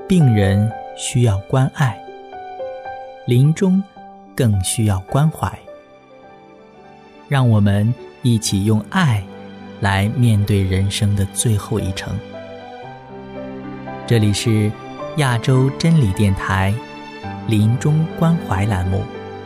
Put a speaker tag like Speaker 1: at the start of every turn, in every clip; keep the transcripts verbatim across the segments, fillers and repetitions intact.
Speaker 1: 病人需要关爱，临终更需要关怀。让我们一起用爱来面对人生的最后一程。这里是亚洲真理电台临终关怀栏目。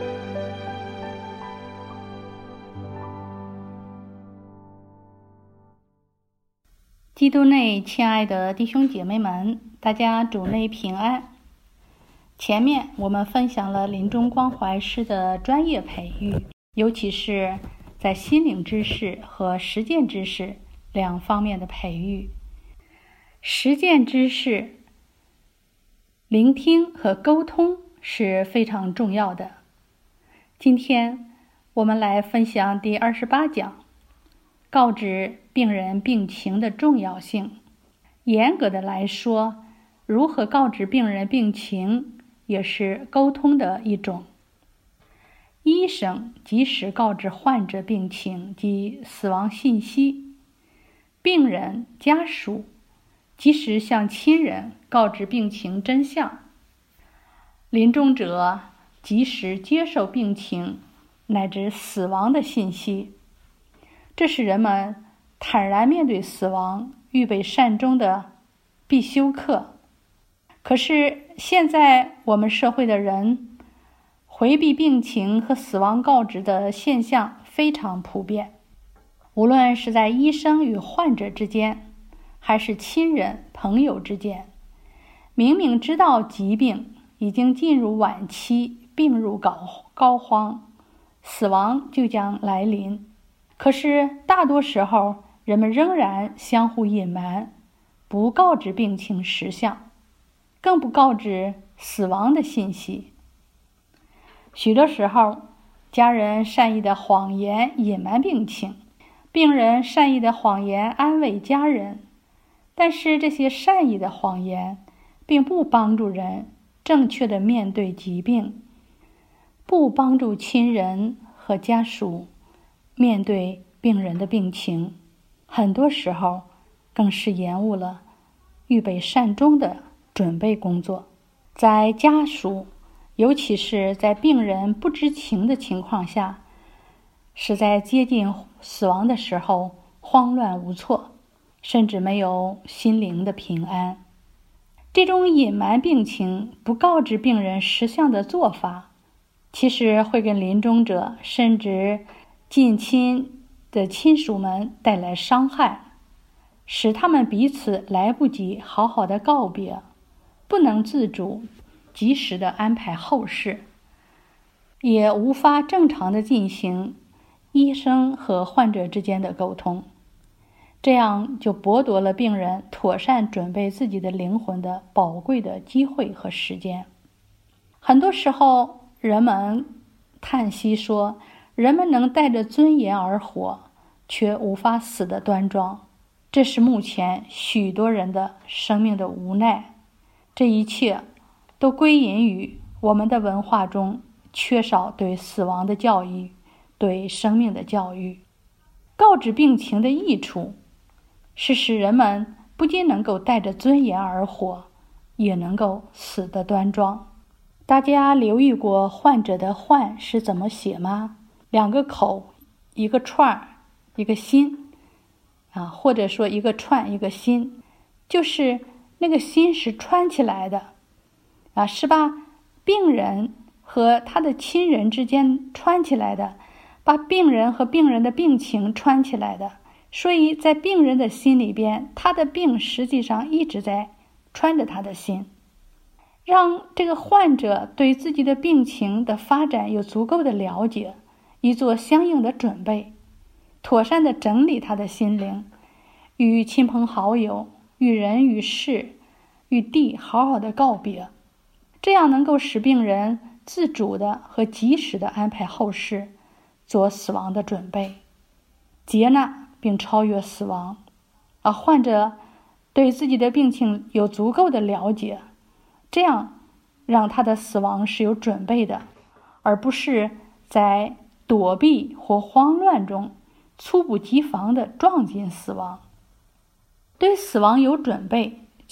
Speaker 2: 基督内亲爱的弟兄姐妹们，大家主内平安。前面我们分享了临终关怀师的专业培育，尤其是在心灵知识和实践知识两方面的培育。实践知识，聆听和沟通是非常重要的。今天我们来分享第二十八讲，告知病人病情的重要性。严格的来说，如何告知病人病情也是沟通的一种。医生及时告知患者病情及死亡信息，病人家属及时向亲人告知病情真相，临终者及时接受病情乃至死亡的信息。这是人们坦然面对死亡、预备善终的必修课。可是现在我们社会的人回避病情和死亡告知的现象非常普遍，无论是在医生与患者之间，还是亲人朋友之间，明明知道疾病已经进入晚期，病入膏膏肓，死亡就将来临，可是大多时候人们仍然相互隐瞒，不告知病情实相，更不告知死亡的信息。许多时候，家人善意的谎言隐瞒病情，病人善意的谎言安慰家人，但是这些善意的谎言并不帮助人正确的面对疾病，不帮助亲人和家属面对病人的病情，很多时候更是延误了预备善终的准备工作。在家属，尤其是在病人不知情的情况下，是在接近死亡的时候慌乱无措，甚至没有心灵的平安。这种隐瞒病情、不告知病人实相的做法，其实会给临终者甚至近亲的亲属们带来伤害，使他们彼此来不及好好的告别，不能自主及时的安排后事，也无法正常的进行医生和患者之间的沟通，这样就剥夺了病人妥善准备自己的灵魂的宝贵的机会和时间。很多时候人们叹息说，人们能带着尊严而活，却无法死得端庄，这是目前许多人的生命的无奈。这一切都归因于我们的文化中缺少对死亡的教育，对生命的教育。告知病情的益处是使人们不仅能够带着尊严而活，也能够死得端庄。大家留意过患者的患是怎么写吗？两个口，一个串，一个心啊，或者说一个串一个心，就是那个心是串起来的啊，是把病人和他的亲人之间串起来的，把病人和病人的病情串起来的。所以在病人的心里边，他的病实际上一直在穿着他的心，让这个患者对自己的病情的发展有足够的了解，以做相应的准备，妥善的整理他的心灵，与亲朋好友、与人与事、与地好好的告别，这样能够使病人自主的和及时的安排后事，做死亡的准备，接纳并超越死亡。而患者对自己的病情有足够的了解，这样让他的死亡是有准备的，而不是在躲避或慌乱中猝不及防地撞进死亡。对死亡有准备，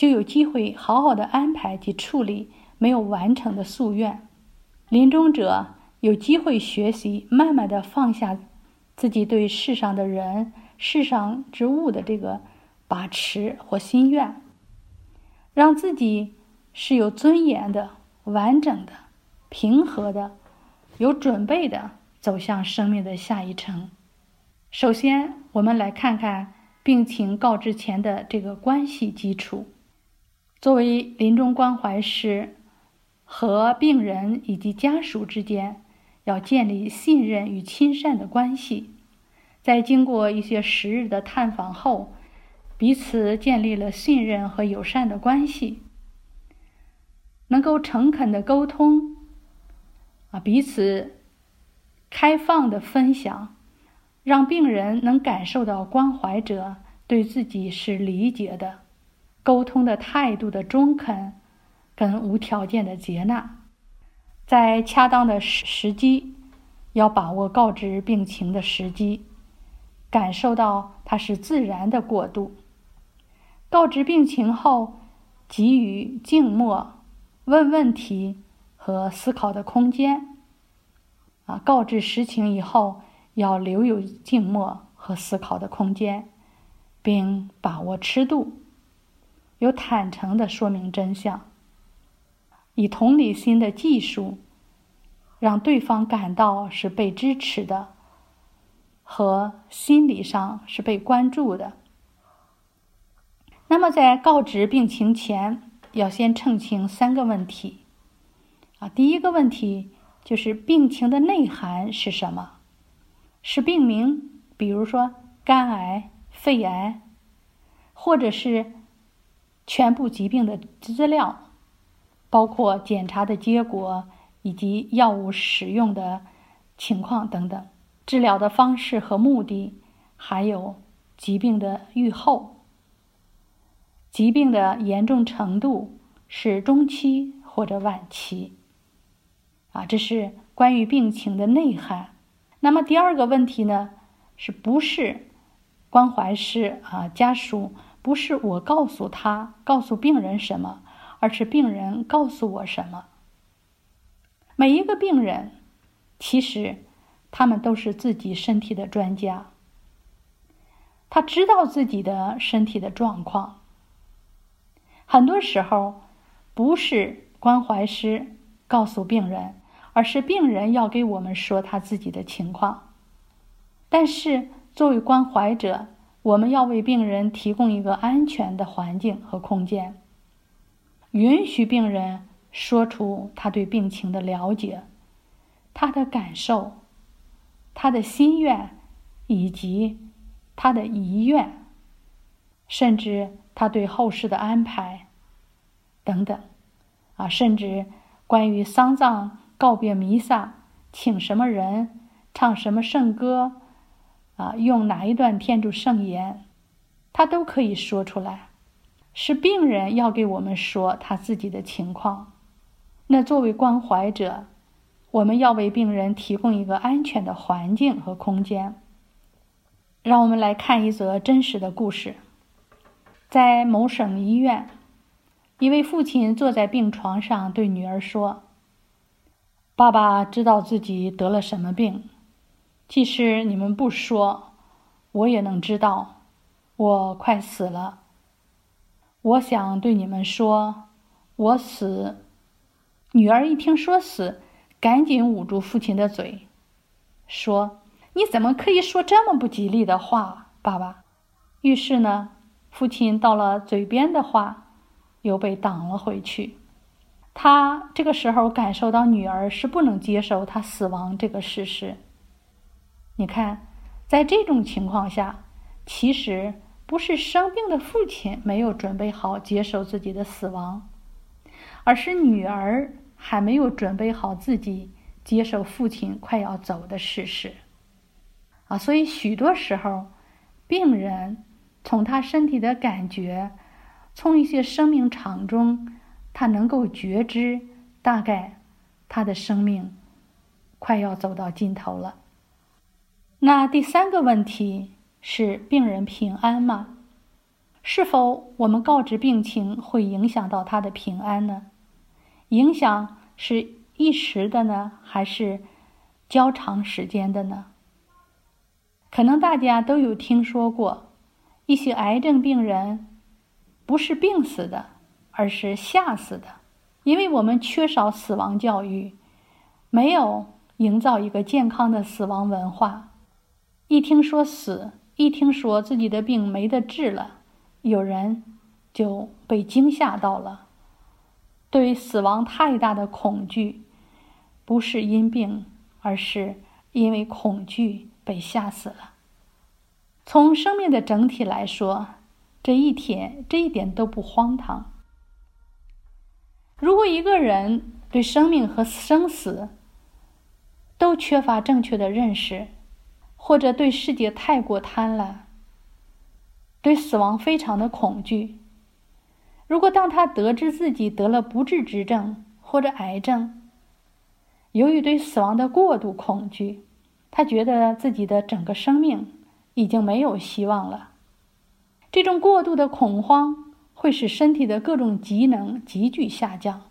Speaker 2: 就有机会好好的安排及处理没有完成的夙愿。临终者有机会学习慢慢的放下自己对世上的人、世上之物的这个把持或心愿，让自己是有尊严的、完整的、平和的、有准备的走向生命的下一程。首先，我们来看看病情告知前的这个关系基础。作为临终关怀师，和病人以及家属之间要建立信任与亲善的关系。在经过一些时日的探访后，彼此建立了信任和友善的关系，能够诚恳的沟通，啊，彼此开放的分享，让病人能感受到关怀者对自己是理解的，沟通的态度的中肯跟无条件的接纳。在恰当的时机，要把握告知病情的时机，感受到它是自然的过渡。告知病情后，给予静默、问问题和思考的空间。啊，告知实情以后，要留有静默和思考的空间，并把握尺度，有坦诚地说明真相，以同理心的技术，让对方感到是被支持的，和心理上是被关注的。那么在告知病情前，要先澄清三个问题。啊，第一个问题就是病情的内涵是什么？是病名，比如说肝癌、肺癌，或者是全部疾病的资料，包括检查的结果以及药物使用的情况等等，治疗的方式和目的，还有疾病的预后，疾病的严重程度是中期或者晚期。啊，这是关于病情的内涵。那么第二个问题呢，是不是关怀师啊家属不是我告诉他告诉病人什么，而是病人告诉我什么。每一个病人其实他们都是自己身体的专家，他知道自己的身体的状况。很多时候不是关怀师告诉病人，而是病人要给我们说他自己的情况。但是作为关怀者，我们要为病人提供一个安全的环境和空间，允许病人说出他对病情的了解，他的感受，他的心愿，以及他的遗愿，甚至他对后事的安排等等。啊，甚至关于丧葬、告别弥撒，请什么人，唱什么圣歌，啊，用哪一段天主圣言，他都可以说出来。是病人要给我们说他自己的情况。那作为关怀者，我们要为病人提供一个安全的环境和空间。让我们来看一则真实的故事。在某省医院，一位父亲坐在病床上对女儿说，爸爸知道自己得了什么病，即使你们不说，我也能知道，我快死了。我想对你们说，我死。女儿一听说死，赶紧捂住父亲的嘴，说，你怎么可以说这么不吉利的话，爸爸？于是呢，父亲到了嘴边的话又被挡了回去。他这个时候感受到女儿是不能接受他死亡这个事实。你看，在这种情况下，其实不是生病的父亲没有准备好接受自己的死亡，而是女儿还没有准备好自己接受父亲快要走的事实。啊，所以许多时候，病人从他身体的感觉，从一些生命场中，他能够觉知大概他的生命快要走到尽头了。那第三个问题是病人平安吗？ 是否我们告知病情会影响到他的平安呢？影响是一时的呢，还是较长时间的呢？可能大家都有听说过，一些癌症病人不是病死的，而是吓死的。因为我们缺少死亡教育，没有营造一个健康的死亡文化。一听说死，一听说自己的病没得治了，有人就被惊吓到了。对死亡太大的恐惧，不是因病，而是因为恐惧被吓死了。从生命的整体来说，这一点这一点都不荒唐。如果一个人对生命和生死都缺乏正确的认识，或者对世界太过贪婪，对死亡非常的恐惧，如果当他得知自己得了不治之症或者癌症，由于对死亡的过度恐惧，他觉得自己的整个生命已经没有希望了。这种过度的恐慌会使身体的各种机能急剧下降，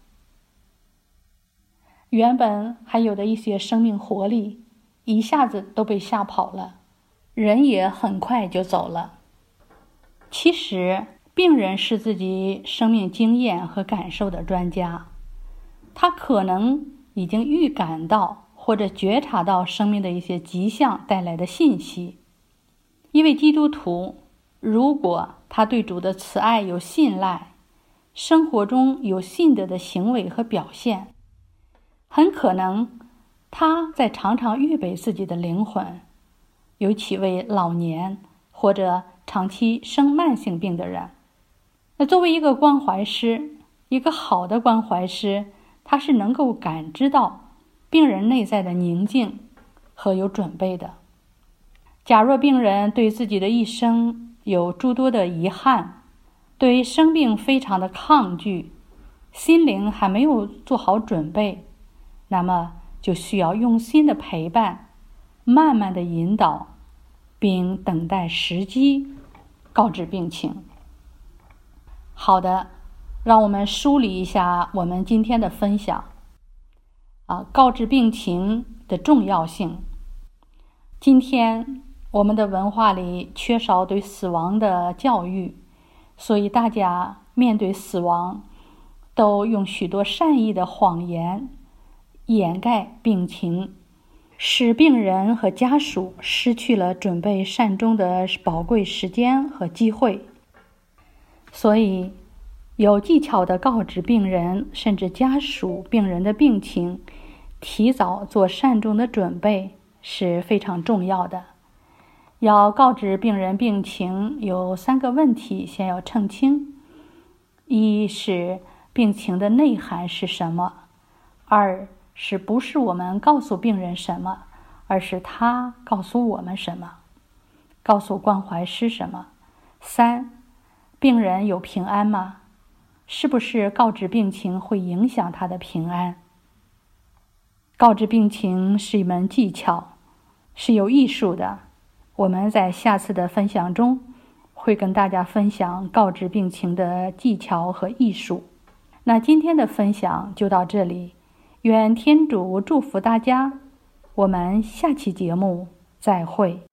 Speaker 2: 原本还有的一些生命活力一下子都被吓跑了，人也很快就走了。其实病人是自己生命经验和感受的专家，他可能已经预感到或者觉察到生命的一些迹象带来的信息。一位基督徒，如果他对主的慈爱有信赖，生活中有信德的行为和表现，很可能他在常常预备自己的灵魂，尤其为老年或者长期生慢性病的人。那作为一个关怀师，一个好的关怀师，他是能够感知到病人内在的宁静和有准备的。假若病人对自己的一生有诸多的遗憾，对生病非常的抗拒，心灵还没有做好准备，那么就需要用心的陪伴，慢慢的引导，并等待时机告知病情。好的，让我们梳理一下我们今天的分享啊，告知病情的重要性。今天我们的文化里缺少对死亡的教育，所以大家面对死亡都用许多善意的谎言掩盖病情，使病人和家属失去了准备善终的宝贵时间和机会。所以有技巧地告知病人甚至家属病人的病情，提早做善终的准备是非常重要的。要告知病人病情，有三个问题先要澄清：一是病情的内涵是什么；二是不是我们告诉病人什么，而是他告诉我们什么，告诉关怀师什么；三，病人有平安吗？是不是告知病情会影响他的平安？告知病情是一门技巧，是有艺术的。我们在下次的分享中会跟大家分享告知病情的技巧和艺术。那今天的分享就到这里，愿天主祝福大家，我们下期节目再会。